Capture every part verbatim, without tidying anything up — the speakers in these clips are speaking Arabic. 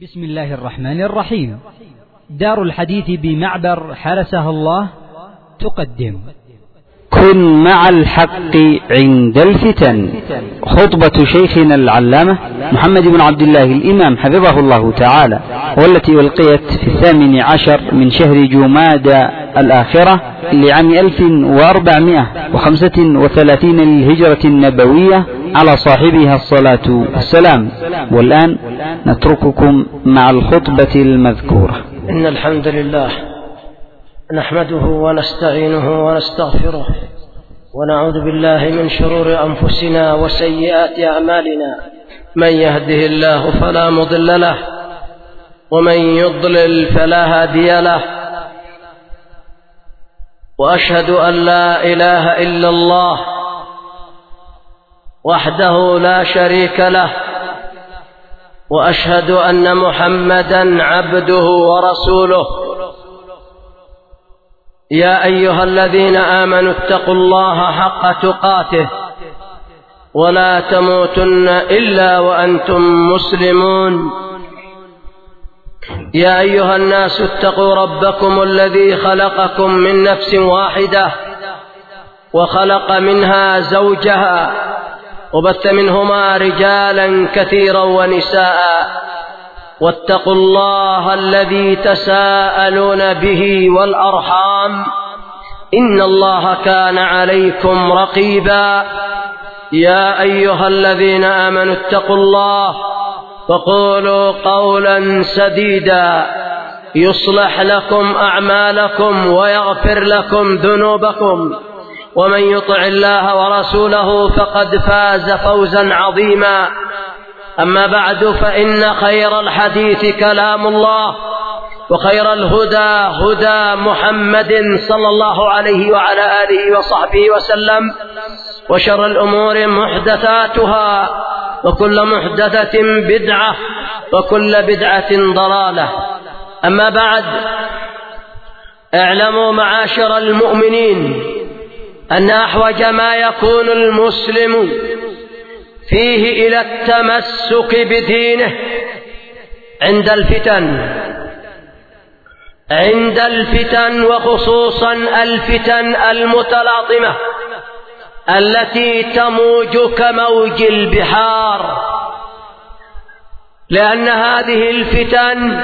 بسم الله الرحمن الرحيم. دار الحديث بمعبر حرسها الله تقدم كن مع الحق عند الفتن، خطبة شيخنا العلامة محمد بن عبد الله الإمام حفظه الله تعالى، والتي ألقيت في الثامن عشر من شهر جمادى الآخرة لعام ألف وأربعمائة وخمسة وثلاثين للهجرة النبوية على صاحبها الصلاة والسلام. والآن نترككم مع الخطبة المذكورة. إن الحمد لله نحمده ونستعينه ونستغفره ونعوذ بالله من شرور أنفسنا وسيئات أعمالنا، من يهده الله فلا مضل له ومن يضلل فلا هادي له، وأشهد أن لا إله إلا الله وحده لا شريك له، وأشهد أن محمدا عبده ورسوله. يا أيها الذين آمنوا اتقوا الله حق تقاته ولا تموتن إلا وأنتم مسلمون. يا أيها الناس اتقوا ربكم الذي خلقكم من نفس واحدة وخلق منها زوجها وبث منهما رجالا كثيرا ونساء، واتقوا الله الذي تساءلون به والأرحام إن الله كان عليكم رقيبا. يا أيها الذين آمنوا اتقوا الله وقولوا قولا سديدا يصلح لكم أعمالكم ويغفر لكم ذنوبكم، ومن يطع الله ورسوله فقد فاز فوزا عظيما. أما بعد، فإن خير الحديث كلام الله، وخير الهدى هدى محمد صلى الله عليه وعلى آله وصحبه وسلم، وشر الأمور محدثاتها، وكل محدثة بدعة، وكل بدعة ضلالة. أما بعد، اعلموا معاشر المؤمنين أن أحوج ما يكون المسلم فيه إلى التمسك بدينه عند الفتن عند الفتن وخصوصا الفتن المتلاطمة التي تموج كموج البحار، لأن هذه الفتن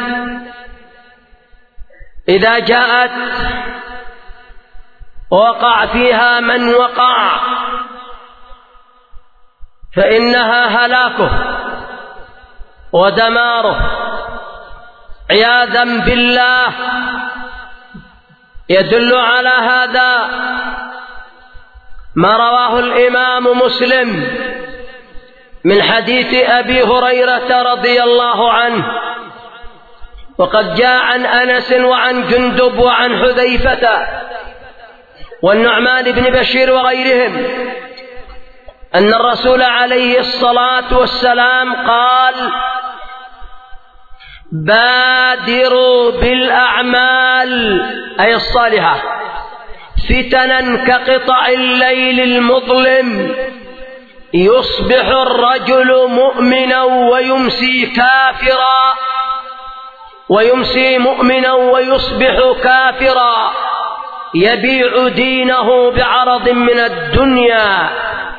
إذا جاءت وقع فيها من وقع فإنها هلاكه ودماره عياذا بالله. يدل على هذا ما رواه الإمام مسلم من حديث أبي هريرة رضي الله عنه، وقد جاء عن أنس وعن جندب وعن حذيفة والنعمان بن بشير وغيرهم أن الرسول عليه الصلاة والسلام قال: بادروا بالأعمال أي الصالحة فتنا كقطع الليل المظلم، يصبح الرجل مؤمنا ويمسي كافرا، ويمسي مؤمنا ويصبح كافرا، يبيع دينه بعرض من الدنيا.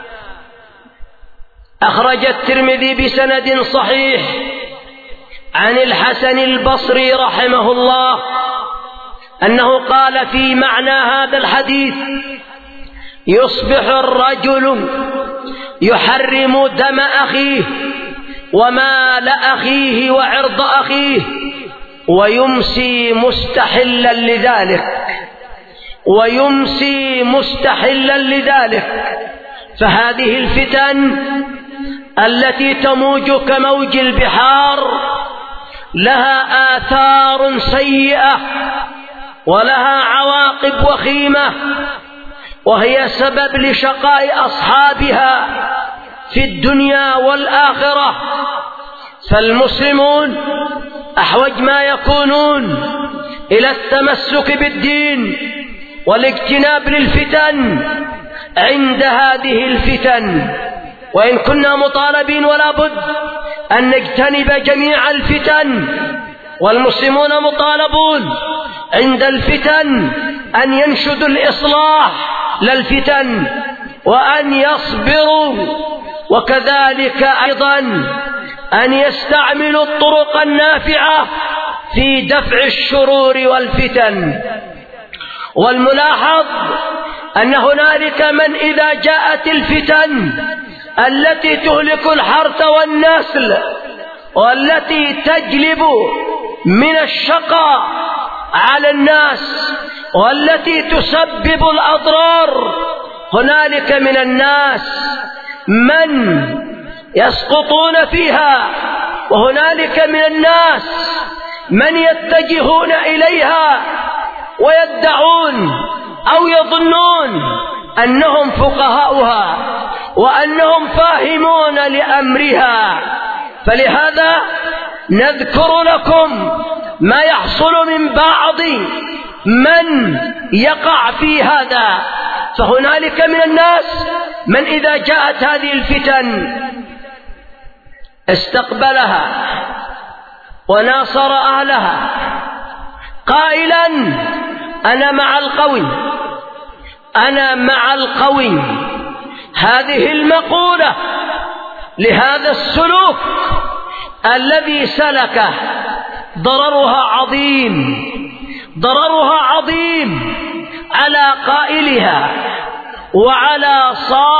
أخرج الترمذي بسند صحيح عن الحسن البصري رحمه الله أنه قال في معنى هذا الحديث: يصبح الرجل يحرم دم أخيه ومال أخيه وعرض أخيه، ويمسي مستحلا لذلك ويمسي مستحلا لذلك. فهذه الفتن التي تموج كموج البحار لها آثار سيئة ولها عواقب وخيمة، وهي سبب لشقاء أصحابها في الدنيا والآخرة. فالمسلمون أحوج ما يكونون إلى التمسك بالدين والاجتناب للفتن عند هذه الفتن، وإن كنا مطالبين ولا بد أن نجتنب جميع الفتن، والمسلمون مطالبون عند الفتن أن ينشدوا الإصلاح للفتن وأن يصبروا، وكذلك أيضا أن يستعملوا الطرق النافعة في دفع الشرور والفتن. والملاحظ أن هنالك من إذا جاءت الفتن التي تهلك الحرث والنسل والتي تجلب من الشقاء على الناس والتي تسبب الأضرار، هنالك من الناس من يسقطون فيها، وهنالك من الناس من يتجهون إليها ويدعون أو يظنون أنهم فقهاؤها وأنهم فاهمون لأمرها. فلهذا نذكر لكم ما يحصل من بعض من يقع في هذا. فهنالك من الناس من إذا جاءت هذه الفتن استقبلها وناصر أهلها قائلا أنا مع القوي، أنا مع القوي. هذه المقولة لهذا السلوك الذي سلكه ضررها عظيم، ضررها عظيم على قائلها وعلى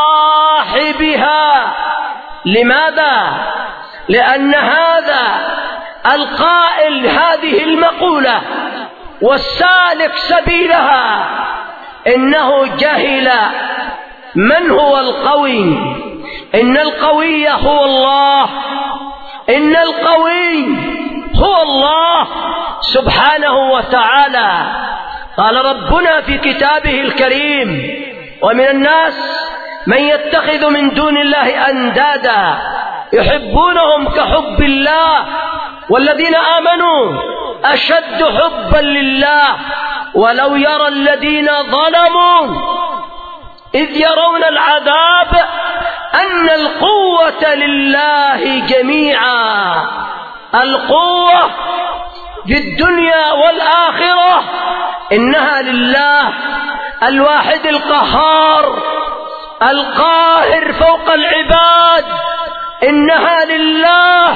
صاحبها. لماذا؟ لأن هذا القائل هذه المقولة والسالك سبيلها إنه جهل من هو القوي. إن القوي هو الله، إن القوي هو الله سبحانه وتعالى. قال ربنا في كتابه الكريم ومن الناس من يتخذ من دون الله أندادا يحبونهم كحب الله والذين آمنوا أشد حبا لله ولو يرى الذين ظلموا إذ يرون العذاب أن القوة لله جميعا. القوة في الدنيا والآخرة إنها لله الواحد القهار القاهر فوق العباد، إنها لله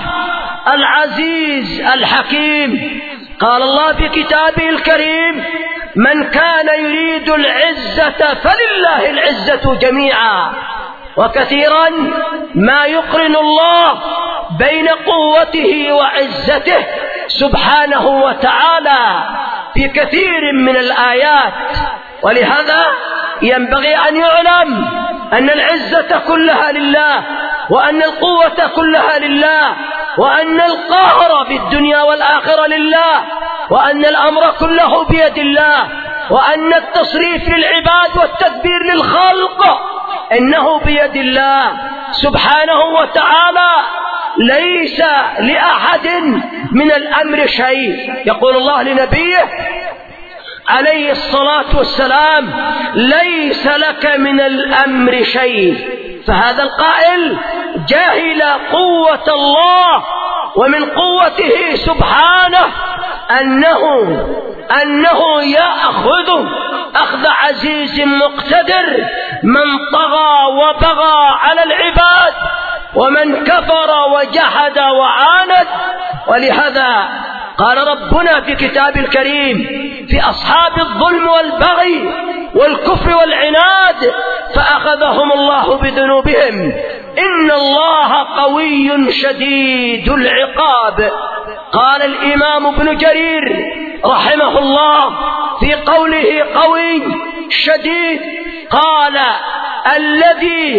العزيز الحكيم. قال الله في كتابه الكريم من كان يريد العزة فلله العزة جميعا. وكثيرا ما يقرن الله بين قوته وعزته سبحانه وتعالى في كثير من الآيات. ولهذا ينبغي أن يعلم أن العزة كلها لله، وأن القوة كلها لله، وأن القهر في الدنيا والآخرة لله، وأن الأمر كله بيد الله، وأن التصريف للعباد والتدبير للخلق إنه بيد الله سبحانه وتعالى. ليس لأحد من الأمر شيء. يقول الله لنبيه عليه الصلاة والسلام ليس لك من الأمر شيء. فهذا القائل جاهل قوة الله ومن قوته سبحانه أنه أنه يأخذ أخذ عزيز مقتدر من طغى وبغى على العباد ومن كفر وجحد وعاند. ولهذا قال ربنا في كتاب الكريم في أصحاب الظلم والبغي والكفر والعناد فأخذهم الله بذنوبهم إن الله قوي شديد العقاب. قال الإمام ابن جرير رحمه الله في قوله قوي شديد قال الذي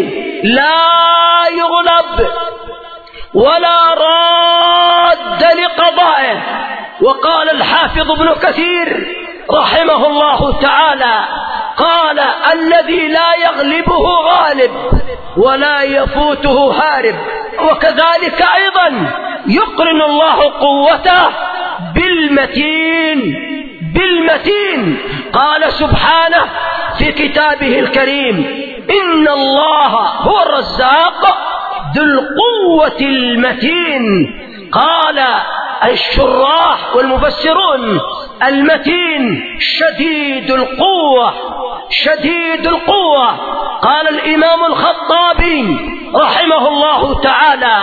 لا يغلب ولا راد لقضائه. وقال الحافظ ابن كثير رحمه الله تعالى قال الذي لا يغلبه غالب ولا يفوته هارب. وكذلك أيضا يقرن الله قوته بالمتين بالمتين. قال سبحانه في كتابه الكريم إن الله هو الرزاق ذو القوة المتين. قال الشراح والمفسرون المتين شديد القوة، شديد القوة. قال الإمام الخطابي رحمه الله تعالى: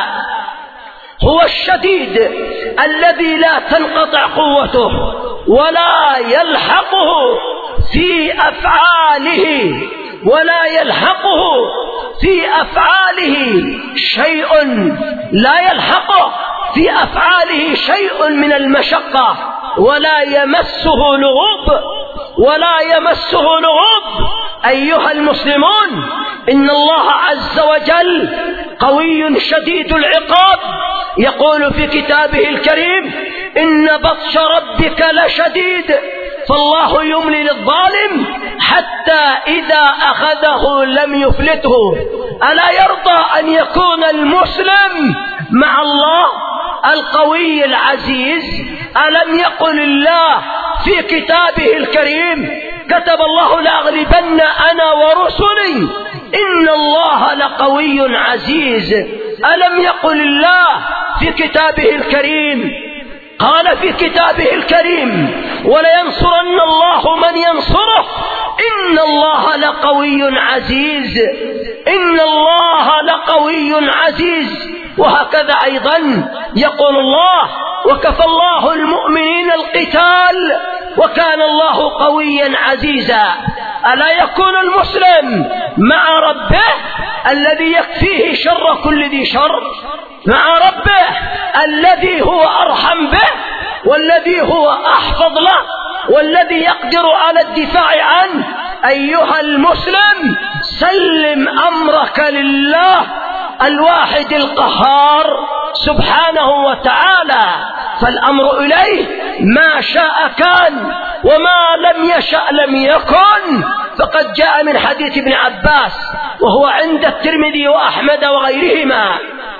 هو الشديد الذي لا تنقطع قوته ولا يلحقه في أفعاله ولا يلحقه في أفعاله شيء لا يلحقه في أفعاله شيء من المشقة، ولا يمسه لغوب ولا يمسه لغوب. أيها المسلمون، إن الله عز وجل قوي شديد العقاب، يقول في كتابه الكريم: إن بطش ربك لشديد. فالله يملي للظالم حتى إذا أخذه لم يفلته. ألا يرضى أن يكون المسلم مع الله القوي العزيز؟ ألم يقل الله في كتابه الكريم: كتب الله لأغلبن أنا ورسلي إن الله لقوي عزيز؟ ألم يقل الله في كتابه الكريم، قال في كتابه الكريم: ولينصرن الله من ينصره إن الله لقوي عزيز، إن الله لقوي عزيز. وهكذا أيضا يقول الله: وكفى الله المؤمنين القتال وكان الله قويا عزيزا. ألا يكون المسلم مع ربه الذي يكفيه شر كل ذي شر، مع ربه الذي هو أرحم به والذي هو أحفظ له والذي يقدر على الدفاع عنه؟ أيها المسلم، سلم أمرك لله الواحد القهار سبحانه وتعالى، فالأمر إليه ما شاء كان وما لم يشأ لم يكن. فقد جاء من حديث ابن عباس وهو عند الترمذي وأحمد وغيرهما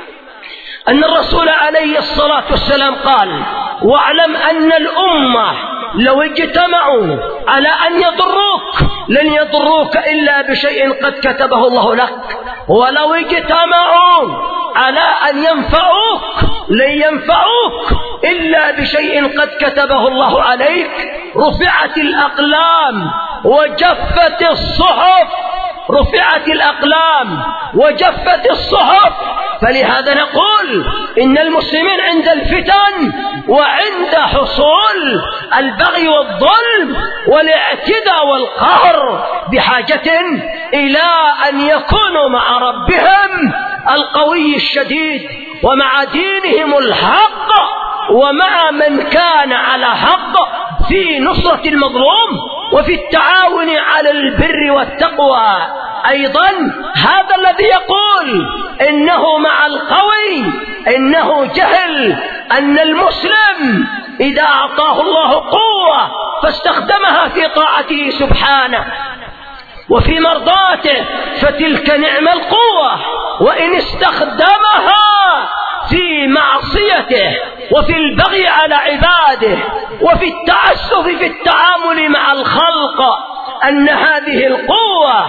أن الرسول عليه الصلاة والسلام قال: واعلم أن الأمة لو اجتمعوا على أن يضروك لن يضروك إلا بشيء قد كتبه الله لك، ولو اجتمعوا على أن ينفعوك لن ينفعوك إلا بشيء قد كتبه الله عليك. رفعت الأقلام وجفت الصحف، رفعت الأقلام وجفت الصحف. فلهذا نقول إن المسلمين عند الفتن وعند حصول البغي والظلم والاعتداء والقهر بحاجة إلى أن يكونوا مع ربهم القوي الشديد ومع دينهم الحق ومع من كان على حق في نصرة المظلوم وفي التعاون على البر والتقوى. أيضا هذا الذي يقول إنه مع القوي إنه جهل أن المسلم إذا أعطاه الله قوة فاستخدمها في طاعته سبحانه وفي مرضاته فتلك نعم القوة، وإن استخدمها في معصيته وفي البغي على عباده وفي التعسف في التعامل مع الخلق أن هذه القوة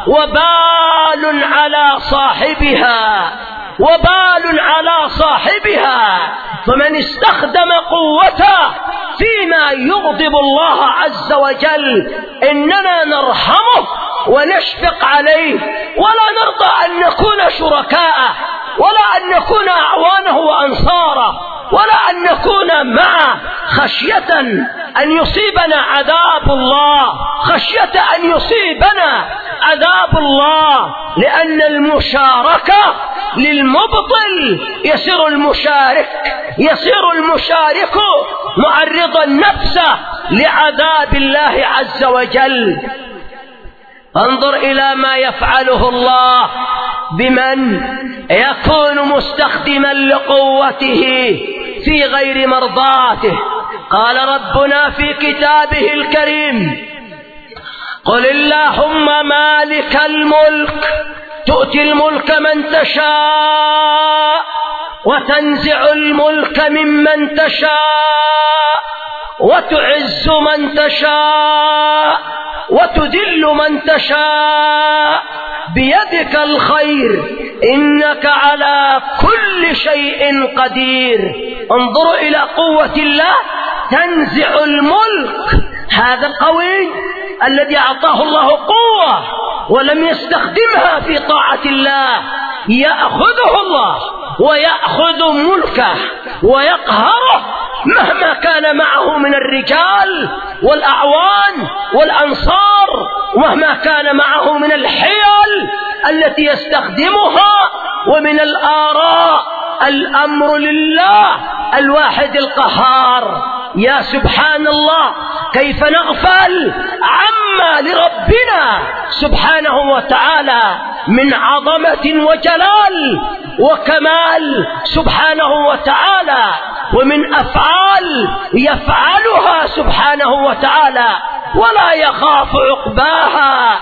وبال على صاحبها، وبال على صاحبها. فمن استخدم قوته فيما يغضب الله عز وجل إننا نرحمه ونشفق عليه، ولا نرضى أن نكون شركاءه ولا أن نكون أعوانه وأنصاره ولا أن نكون معه، خشية أن يصيبنا عذاب الله، خشية أن يصيبنا عذاب الله. لأن المشاركة للمبطل يصير المشارك يصير المشارك معرضا نفسه لعذاب الله عز وجل. انظر إلى ما يفعله الله بمن يكون مستخدما لقوته في غير مرضاته. قال ربنا في كتابه الكريم: قل اللهم مالك الملك تؤتي الملك من تشاء وتنزع الملك ممن تشاء وتعز من تشاء وتذل من تشاء بيدك الخير إنك على كل شيء قدير. انظروا إلى قوة الله تنزع الملك. هذا القوي الذي أعطاه الله قوة ولم يستخدمها في طاعة الله يأخذه الله ويأخذ ملكه ويقهره مهما كان معه من الرجال والأعوان والأنصار، ومهما كان معه من الحيل التي يستخدمها ومن الآراء. الأمر لله الواحد القهار. يا سبحان الله، كيف نغفل عما لربنا سبحانه وتعالى من عظمة وجلال وكمال سبحانه وتعالى، ومن أفعال يفعلها سبحانه وتعالى ولا يخاف عقباها.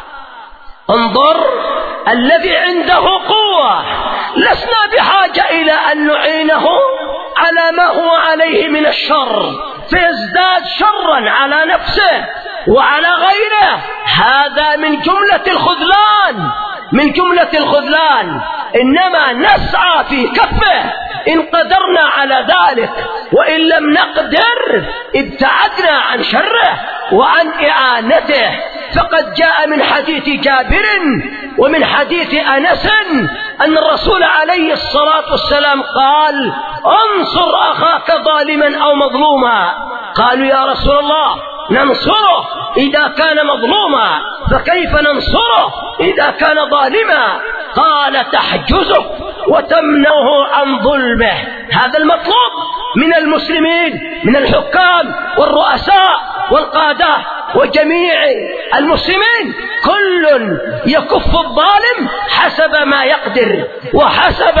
انظر، الذي عنده قوة لسنا بحاجة إلى أن نعينه على ما هو عليه من الشر فيزداد شرا على نفسه وعلى غيره. هذا من جملة الخذلان، من جملة الخذلان. إنما نسعى في كفه إن قدرنا على ذلك، وإن لم نقدر ابتعدنا عن شره وعن إعانته. فقد جاء من حديث جابر ومن حديث أنس أن الرسول عليه الصلاة والسلام قال: انصر أخاك ظالما أو مظلوما. قالوا: يا رسول الله، ننصره إذا كان مظلوما، فكيف ننصره إذا كان ظالما؟ قال: تحجزه وتمنعه عن ظلمه. هذا المطلوب من المسلمين، من الحكام والرؤساء والقادة وجميع المسلمين. كل يكف الظالم حسب ما يقدر وحسب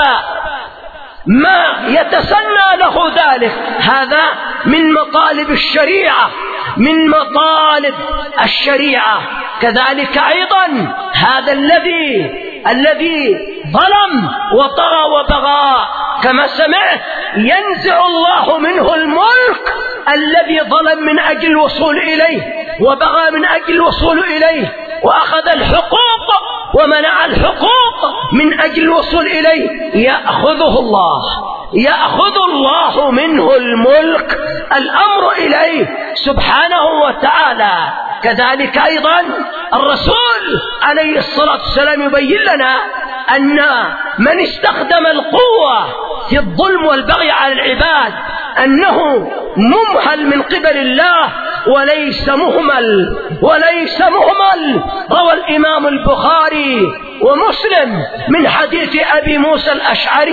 ما يتسنى له ذلك. هذا من مطالب الشريعة، من مطالب الشريعة. كذلك أيضا هذا الذي الذي ظلم وطغى وبغى كما سمعت ينزع الله منه الملك الذي ظلم من أجل الوصول إليه وبغى من أجل الوصول إليه وأخذ الحقوق ومنع الحقوق من أجل الوصول إليه. يأخذه الله، يأخذ الله منه الملك. الأمر إليه سبحانه وتعالى. كذلك أيضا الرسول عليه الصلاة والسلام يبين لنا أن من استخدم القوة في الظلم والبغي على العباد أنه ممهل من قبل الله وليس مهمل، وليس مهمل. روى الإمام البخاري ومسلم من حديث أبي موسى الأشعري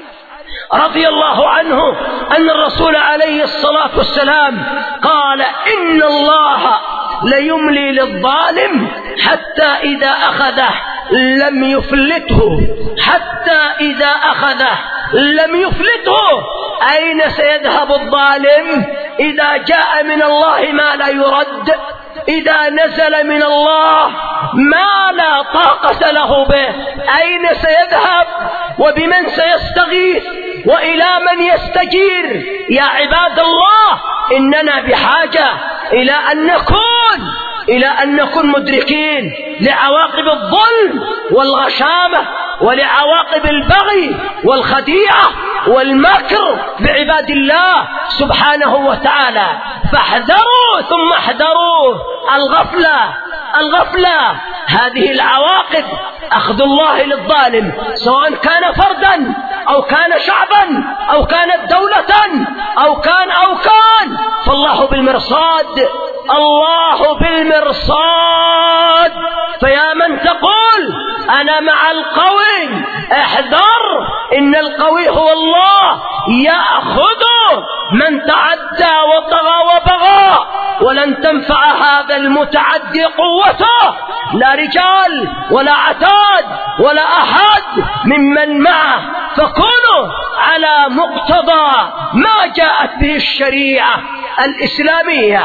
رضي الله عنه أن الرسول عليه الصلاة والسلام قال: إن الله ليملي للظالم حتى إذا أخذه لم يفلته، حتى إذا أخذه لم يفلته. أين سيذهب الظالم إذا جاء من الله ما لا يرد؟ إذا نزل من الله ما لا طاقة له به أين سيذهب؟ وبمن سيستغيث؟ وإلى من يستجير؟ يا عباد الله، إننا بحاجة إلى أن نكون إلى أن نكون مدركين لعواقب الظلم والغشامة ولعواقب البغي والخديعة والمكر بعباد الله سبحانه وتعالى. فاحذروا ثم احذروا الغفلة الغفلة. هذه العواقب أخذ الله للظالم سواء كان فردا أو كان شعبا أو كانت دولة أو كان أو كان فالله بالمرصاد، الله بالمرصاد. فيا من تقول أنا مع القوي احذر، إن القوي هو الله يأخذ من تعدى وطغى وبغى، ولن تنفع هذا المتعدي قوته لا رجال ولا عتاد ولا أحد ممن معه. فكونوا على مقتضى ما جاءت به الشريعة الإسلامية.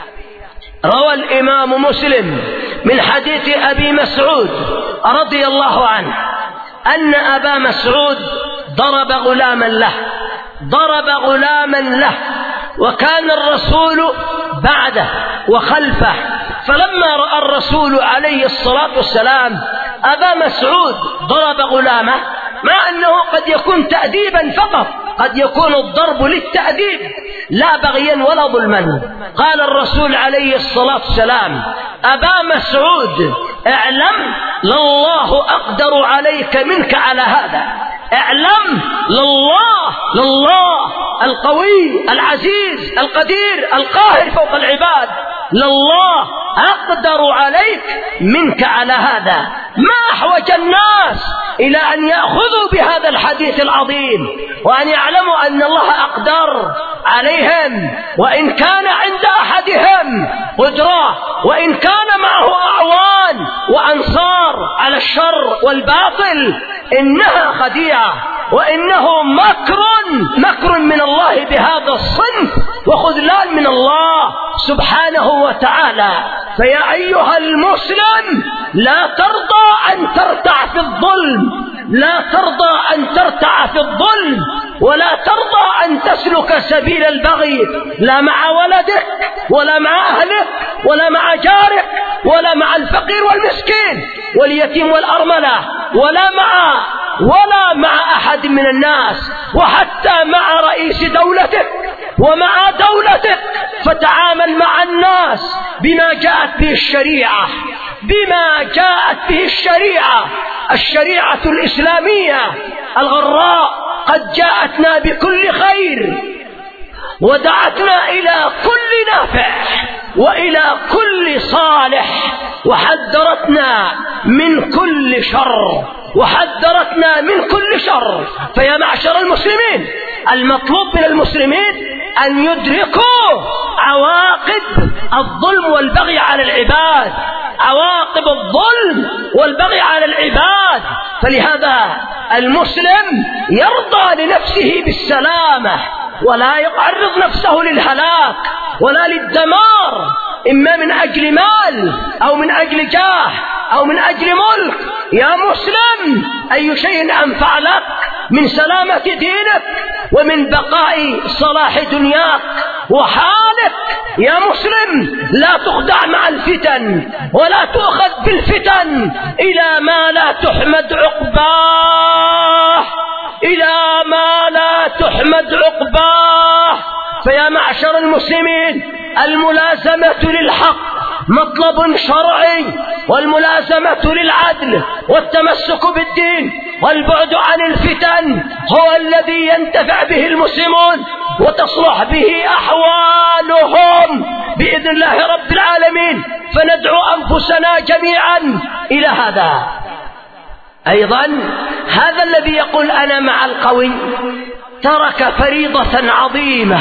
روى الإمام مسلم من حديث أبي مسعود رضي الله عنه أن أبا مسعود ضرب غلاما له ضرب غلاما له وكان الرسول بعده وخلفه. فلما رأى الرسول عليه الصلاة والسلام أبا مسعود ضرب غلامه، مع أنه قد يكون تأديبا فقط، قد يكون الضرب للتأديب لا بغيا ولا ظلما. قال الرسول عليه الصلاة والسلام: أبا مسعود اعلم لله أقدر عليك منك على هذا، اعلم لله لله القوي العزيز القدير القاهر فوق العباد، لله أقدر عليك منك على هذا. ما أحوج الناس إلى أن يأخذوا بهذا الحديث العظيم وأن يعلموا أن الله أقدر عليهم، وإن كان عند أحدهم قدرة، وإن كان معه أعوان وأنصار على الشر والباطل، إنها خديعة وإنه مكر مكر من الله بهذا الصنف وخذلان من الله سبحانه وتعالى. فيا أيها المسلم لا ترضى أن ترتع في الظلم، لا ترضى أن ترتع في الظلم، ولا ترضى أن تسلك سبيل البغي، لا مع ولدك ولا مع أهلك ولا مع جارك ولا مع الفقير والمسكين واليتيم والأرملة، ولا مع ولا مع أحد من الناس، وحتى مع رئيس دولتك ومع دولتك. فتعامل مع الناس بما جاءت به الشريعة، بما جاءت به الشريعة، الشريعة الإسلامية الغراء قد جاءتنا بكل خير ودعتنا إلى كل نافع وإلى كل صالح، وحذرتنا من كل شر وحذرتنا من كل شر. فيا معشر المسلمين، المطلوب من المسلمين أن يدركوا عواقب الظلم والبغي على العباد، عواقب الظلم والبغي على العباد. فلهذا المسلم يرضى لنفسه بالسلامة ولا يعرض نفسه للهلاك ولا للدمار، إما من أجل مال أو من أجل جاه أو من أجل ملك. يا مسلم، أي شيء أنفع لك من سلامة دينك ومن بقاء صلاح دنياك وحالك؟ يا مسلم، لا تخدع مع الفتن ولا تؤخذ بالفتن إلى ما لا تحمد عقباه، إلى ما لا تحمد عقباه. فيا معشر المسلمين، الملازمة للحق مطلب شرعي، والملازمة للعدل والتمسك بالدين والبعد عن الفتن هو الذي ينتفع به المسلمون وتصلح به أحوالهم بإذن الله رب العالمين. فندعو أنفسنا جميعا إلى هذا. أيضا هذا الذي يقول أنا مع القوي ترك فريضة عظيمة،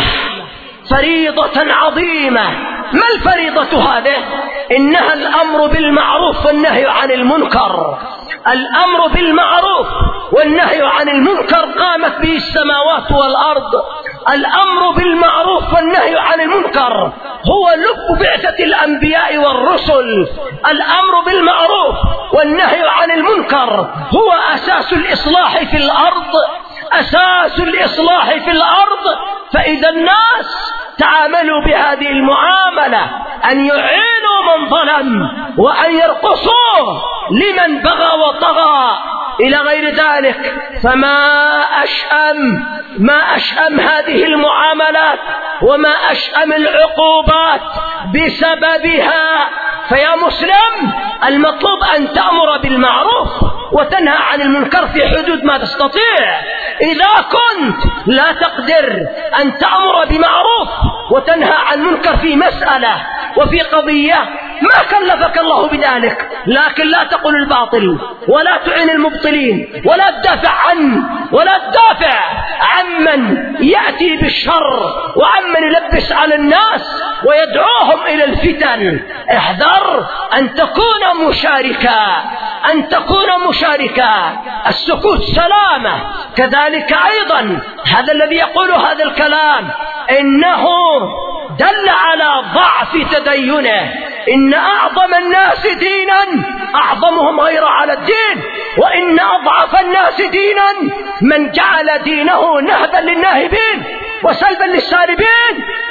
فريضة عظيمة. ما الفريضة هذه؟ إنها الأمر بالمعروف والنهي عن المنكر. الأمر بالمعروف والنهي عن المنكر قامت به السماوات والأرض. الأمر بالمعروف والنهي عن المنكر هو لب بعثة الأنبياء والرسل. الأمر بالمعروف والنهي عن المنكر هو أساس الإصلاح في الأرض، أساس الإصلاح في الأرض. فإذا الناس تعاملوا بهذه المعاملة أن يعينوا من ظلم وأن يرقصوا لمن بغى وطغى إلى غير ذلك، فما أشأم ما أشأم هذه المعاملات وما أشأم العقوبات بسببها. فيا مسلم، المطلوب أن تأمر بالمعروف وتنهى عن المنكر في حدود ما تستطيع. إذا كنت لا تقدر أن تأمر بمعروف وتنهى عن منكر في مسألة وفي قضية، ما كلفك الله بذلك، لكن لا تقل الباطل ولا تعين المبطلين ولا تدافع عنه ولا تدافع عمن يأتي بالشر وعمن يلبس على الناس ويدعوهم إلى الفتن. احذر أن تكون مشاركا، أن تكون مشاركا. السكوت سلامة. كذلك أيضا هذا الذي يقول هذا الكلام إنه دل على ضعف تدينه. إن أعظم الناس دينا أعظمهم غير على الدين، وإن أضعف الناس دينا من جعل دينه نهبا للناهبين وسلبا للسالبين.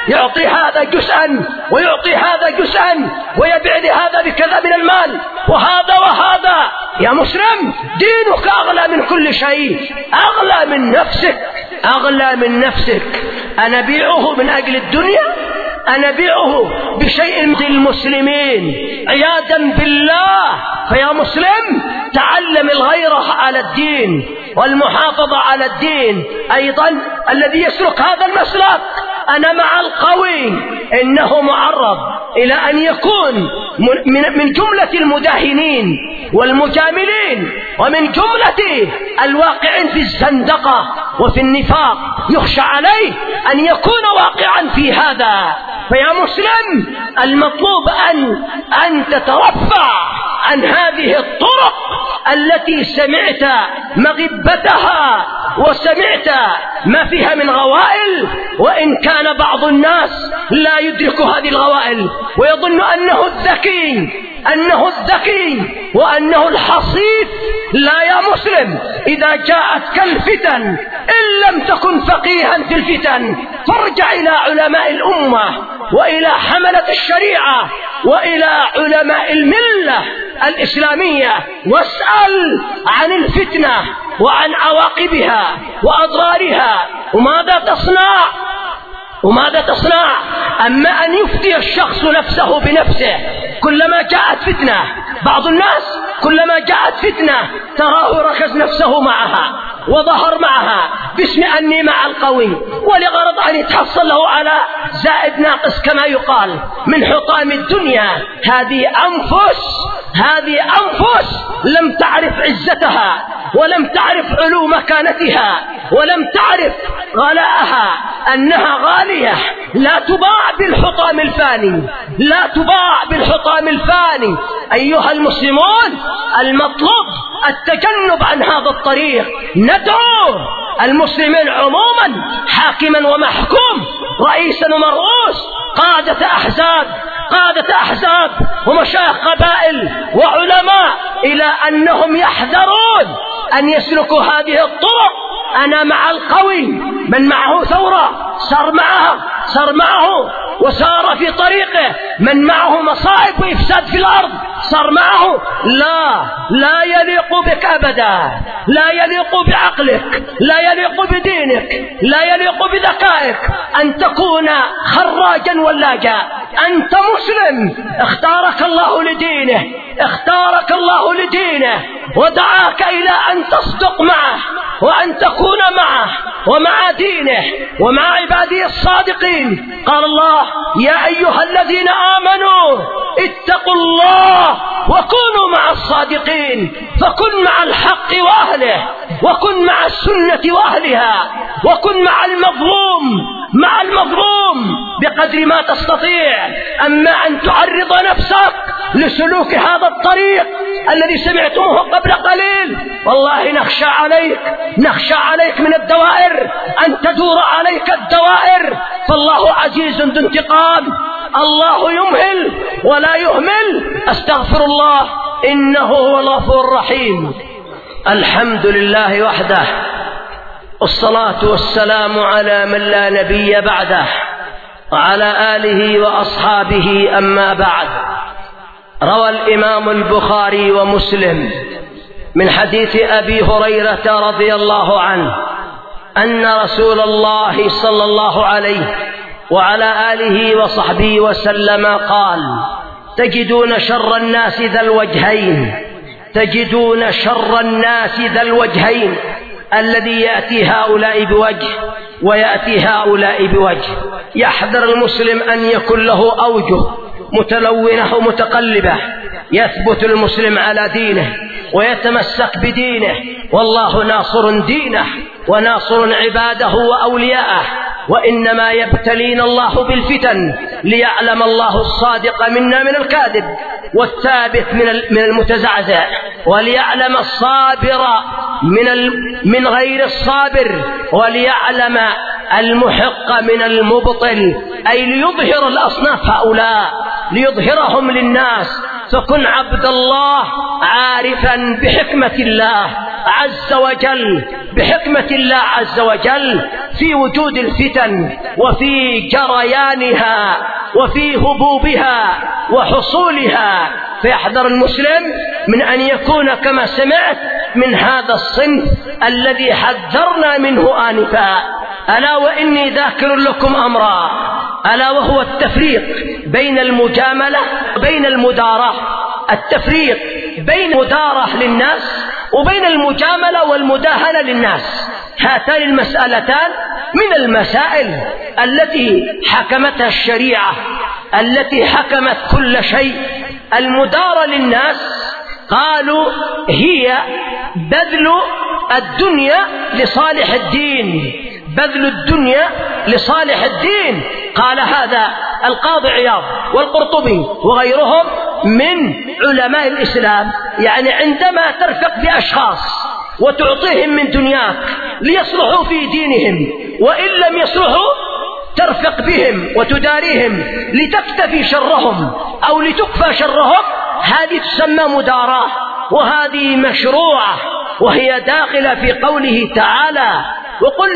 يعطي هذا جزءا ويعطي هذا جزءا ويبيع لهذا بكذا من المال وهذا وهذا. يا مسلم، دينك أغلى من كل شيء، أغلى من نفسك، أغلى من نفسك. أنا بيعه من أجل الدنيا؟ أنا بيعه بشيء من المسلمين عياذا بالله. فيا مسلم، تعلم الغيرة على الدين والمحافظة على الدين. أيضا الذي يسلك هذا المسلك، أنا مع القوي، إنه معرض إلى أن يكون من جملة المداهنين والمجاملين ومن جملة الواقعين في الزندقة وفي النفاق، يخشى عليه أن يكون واقعا في هذا. فيا مسلم، المطلوب أن, أن تترفع عن هذه الطرق التي سمعت مغبتها وسمعت ما فيها من غوائل، وإن كان بعض الناس لا يدرك هذه الغوائل ويظن أنه الذكي أنه الذكي وأنه الحصيف. لا يا مسلم، إذا جاءتك الفتن إن لم تكن فقيها في الفتن فارجع إلى علماء الأمة وإلى حملة الشريعة وإلى علماء الملة الإسلامية واسأل عن الفتنة وعن عواقبها وأضرارها وماذا تصنع وماذا تصنع. أما أن يفتي الشخص نفسه بنفسه كلما جاءت فتنة، بعض الناس كلما جاءت فتنة تراه ركز نفسه معها وظهر معها باسم أني مع القوي، ولغرض أن يتحصل له على زائد ناقص كما يقال من حطام الدنيا. هذه أنفس هذه أنفس لم تعرف عزتها ولم تعرف علو مكانتها ولم تعرف غلاءها، أنها غالية لا تباع بالحطام الفاني، لا تباع بالحطام الفاني. أيها المسلمون، المطلوب التجنب عن هذا الطريق. ندعو المسلمين عموما، حاكما ومحكوم، رئيسا ومرؤوس، قادة أحزاب قادة أحزاب ومشايخ قبائل وعلماء إلى أنهم يحذرون أن يسلكوا هذه الطرق. أنا مع القوي، من معه ثورة صار معه صار معه وسار في طريقه، من معه مصائب وإفساد في الأرض صار معه. لا لا يليق بك أبدا، لا يليق بعقلك، لا يليق بدينك، لا يليق بذكائك أن تكون خراجا ولاجا. أنت مسلم، اختارك الله لدينه اختارك الله لدينه ودعاك إلى أن تصدق معه وأن تكون معه ومع دينه ومع عباده الصادقين. قال الله: يا أيها الذين آمنوا اتقوا الله وكونوا مع الصادقين. فكن مع الحق وأهله، وكن مع السنة وأهلها، وكن مع المظلوم مع المظلوم بقدر ما تستطيع. أما أن تعرض نفسك لسلوك هذا الطريق الذي سمعتموه قبل قليل، والله نخشى عليك نخشى عليك من الدوائر أن تدور عليك الدوائر. فالله عزيز ذو انتقام، الله يمهل ولا يهمل. أستغفر الله إنه هو الغفور الرحيم. الحمد لله وحده، والصلاة والسلام على من لا نبي بعده وعلى آله وأصحابه. أما بعد، روى الإمام البخاري ومسلم من حديث أبي هريرة رضي الله عنه أن رسول الله صلى الله عليه وعلى آله وصحبه وسلم قال: تجدون شر الناس ذا الوجهين تجدون شر الناس ذا الوجهين الذي يأتي هؤلاء بوجه ويأتي هؤلاء بوجه. يحذر المسلم أن يكون له أوجه متلونة ومتقلبة. يثبت المسلم على دينه ويتمسك بدينه، والله ناصر دينه وناصر عباده وأولياءه. وإنما يبتلين الله بالفتن ليعلم الله الصادق منا من الكاذب والثابت من المتزعزع، وليعلم الصابر من من غير الصابر، وليعلم المحق من المبطل، أي ليظهر الأصناف هؤلاء ليظهرهم للناس. فكن عبد الله عارفا بحكمة الله عز وجل بحكمة الله عز وجل في وجود الفتن وفي جريانها وفي هبوبها وحصولها. فيحذر المسلم من أن يكون كما سمعت من هذا الصنف الذي حذرنا منه آنفا. ألا وإني ذاكر لكم أمرا، ألا وهو التفريق بين المجاملة وبين المداراة. التفريق بين المداراة للناس وبين المجاملة والمداهنة للناس، هاتان المسألتان من المسائل التي حكمتها الشريعة، التي حكمت كل شيء. المدارة للناس قالوا هي بذل الدنيا لصالح الدين، بذل الدنيا لصالح الدين. قال هذا القاضي عياض والقرطبي وغيرهم من علماء الإسلام. يعني عندما ترفق بأشخاص وتعطيهم من دنياك ليصلحوا في دينهم، وإن لم يصلحوا ترفق بهم وتداريهم لتكتفي شرهم أو لتكفى شرهم، هذه تسمى مداراة، وهذه مشروعة، وهي داخلة في قوله تعالى: وقل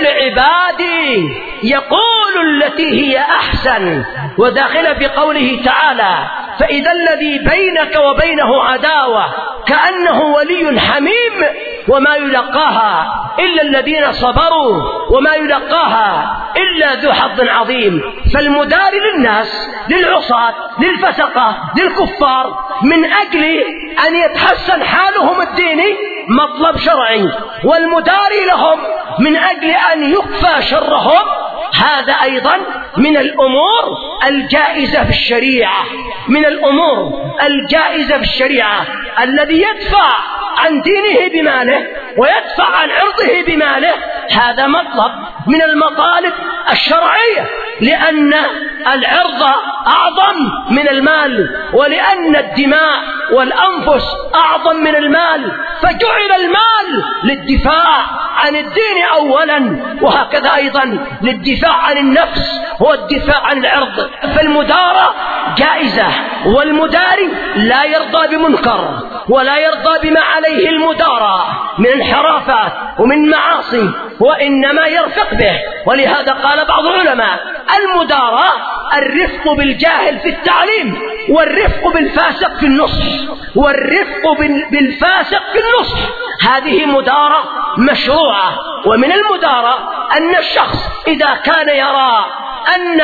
لعبادي يقول التي هي أحسن، وداخلة في قوله تعالى: فإذا الذي بينك وبينه عداوة كأنه ولي حميم وما يلقاها إلا الذين صبروا وما يلقاها إلا ذو حظ عظيم. فالمدار للناس، للعصاة، للفسقة، للكفار، من أجل أن يتحسن حالهم الديني مطلب شرعي، والمدار لهم من أجل أن يكفى شرهم، هذا أيضا من الأمور الجائزة في الشريعة، من الأمور الجائزة في الشريعة. الذي يدفع عن دينه بماله ويدفع عن عرضه بماله، هذا مطلب من المطالب الشرعية، لأن العرض أعظم من المال، ولأن الدماء والأنفس أعظم من المال، فجعل المال للدفاع عن الدين أولا، وهكذا أيضا للدفاع عن النفس والدفاع عن العرض. فالمدارة جائزة، والمداري لا يرضى بمنكر ولا يرضى بما عليه المدارة من انحرافات ومن معاصي، وإنما يرفق به. ولهذا قال بعض العلماء: المدارة الرفق بالجاهل في التعليم، والرفق بالفاسق في النصح، والرفق بالفاسق في النصح. هذه مدارة مشروعة. ومن المدارة أن الشخص إذا كان يرى أن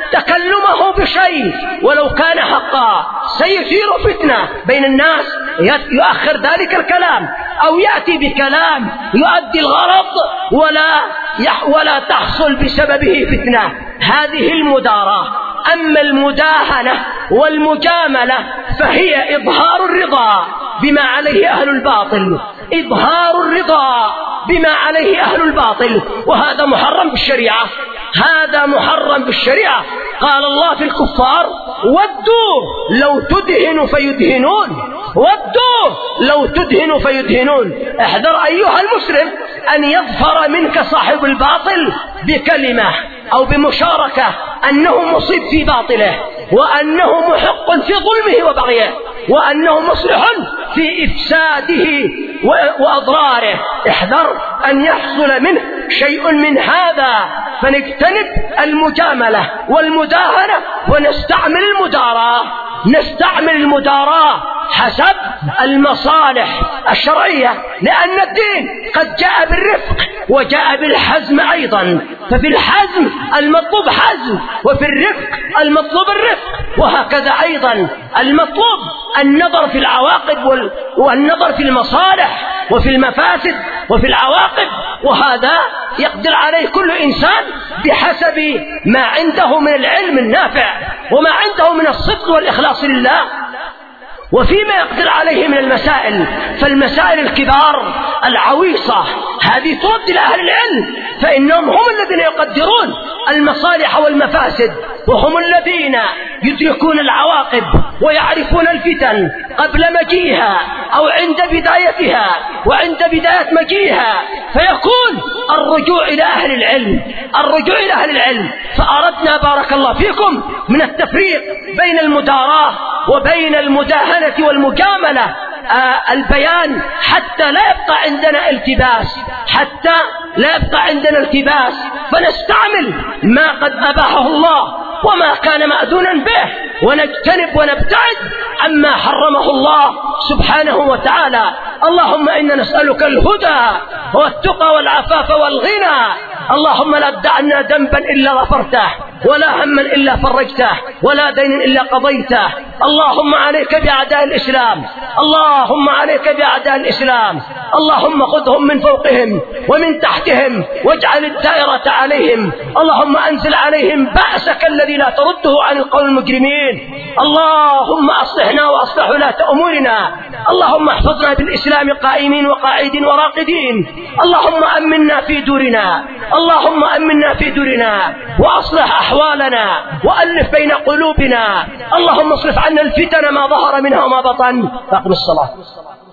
تكلمه بشيء ولو كان حقا سيثير فتنة بين الناس، يؤخر ذلك الكلام، أو يأتي بكلام يؤدي الغرض ولا ولا تحصل بسببه فتنة. هذه المدارة. أما المداهنة والمجاملة فهي إظهار الرضا بما عليه أهل الباطل، إظهار الرضا بما عليه أهل الباطل، وهذا محرم بالشريعة، هذا محرم بالشريعة. قال الله في الكفار: ودوا لو تدهن فيدهنون، ودوا لو تدهن فيدهنون. احذر أيها المسلم أن يظفر منك صاحب الباطل بكلمة أو بمشاركة أنه مصيب في باطله، وأنه محق في ظلمه وبغيه، وأنه مصلح في إفساده وأضراره. احذر أن يحصل منه شيء من هذا، فنجتنب المجاملة والمداهنة ونستعمل المداراة، نستعمل المداراة حسب المصالح الشرعية، لأن الدين قد جاء بالرفق وجاء بالحزم أيضا، ففي الحزم المطلوب حزم، وفي الرفق المطلوب الرفق، وهكذا أيضا المطلوب النظر في العواقب والنظر في المصالح وفي المفاسد وفي العواقب، وهذا يقدر عليه كل إنسان بحسب ما عنده من العلم النافع وما عنده من الصدق والإخلاص لله، وفيما يقدر عليه من المسائل. فالمسائل الكبار العويصة هذه ترد إلى أهل العلم، فإنهم هم الذين يقدرون المصالح والمفاسد، وهم الذين يدركون العواقب ويعرفون الفتن قبل مجيئها أو عند بدايتها وعند بداية مجيئها، فيكون الرجوع إلى أهل العلم، الرجوع إلى أهل العلم. فأردنا بارك الله فيكم من التفريق بين المداراة وبين المداهنة والمجاملة آه البيان، حتى لا يبقى عندنا التباس، حتى لا يبقى عندنا التباس، فنستعمل ما قد أباحه الله وما كان مأذونا به، ونجتنب ونبتعد عما حرمه الله سبحانه وتعالى. اللهم إنا نسألك الهدى والتقى والعفاف والغنى. اللهم لا تدع عنا ذنبا إلا غفرته، ولا هما إلا فرجته، ولا دين إلا قضيته. اللهم عليك بأعداء الإسلام، اللهم عليك بأعداء الإسلام، اللهم خذهم من فوقهم ومن تحتهم واجعل الدائرة عليهم. اللهم أنزل عليهم بأسك الذي لا ترده عن القوم المجرمين. اللهم أصلحنا وأصلح ولاة أمورنا. اللهم احفظنا بالإسلام قائمين وقاعدين وراقدين. اللهم أمنا في دورنا، اللهم أمنا في دورنا وأصلح أحوالنا وألف بين قلوبنا. اللهم اصرف عنا الفتن ما ظهر منها وما بطن. أقم الصلاة.